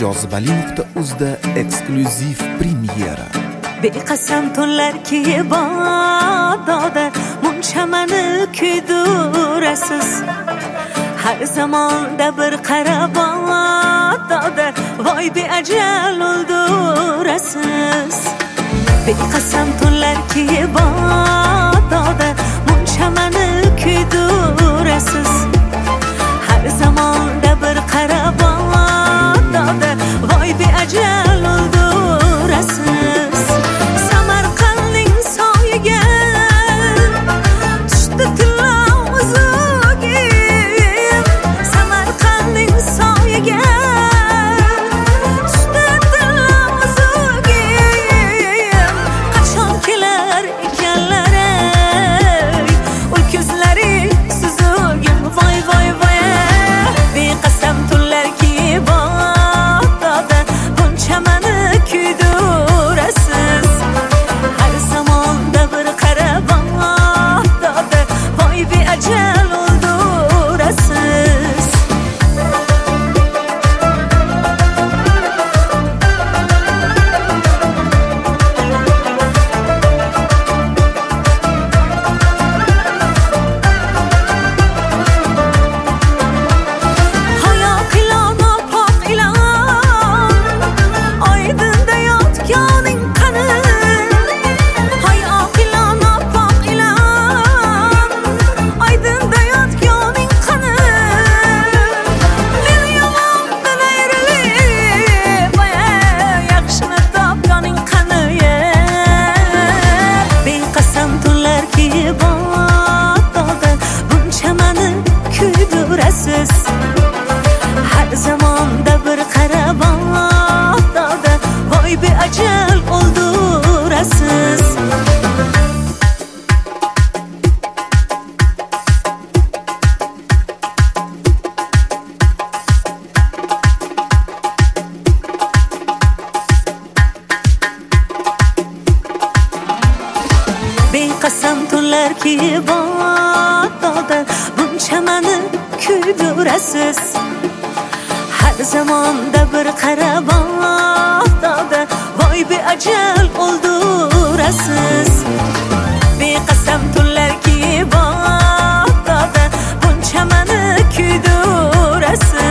jozibali.uzda eksklyuziv premyera. Beqasam tunlarki bododa muncha-mani kuydirasiz. Har zamonda bir qarab bododa voy beajal o'ldirasiz. Beqasam tunlarki bododa muncha-mani kuydirasiz. Har zamonda bir qarab bododa voy beajal o'ldirasiz. Samarqandning soyiga tushdi tilozugim. Samarqandning soyiga tushdi tilozugim. Qachon kelar ekanlar uy ko'zlari suzugim. Voy voy voy beqasam tunlarki bododa buncha-mani kuydirasiz. Har zamonda bir qarab bododa voy beajal o'ldirasiz. Hayo qilona pok ilon oydinda yotganing qani. Hayo qilona pok ilon oydinda yotganing qani. Men yomondan ayrilib yaxshini topganing qani. Beqasam tunlarki bododa buncha-mani kuydirasiz. Har zamonda bir qarab bododa voy beajal o'ldirasiz. Beqasam tunlarki bododa buncha-mani kuydirasiz. Har zamonda bir qarab bododa voy beajal o'ldirasiz. Beqasam tunlarki bododa buncha-mani kuydirasiz.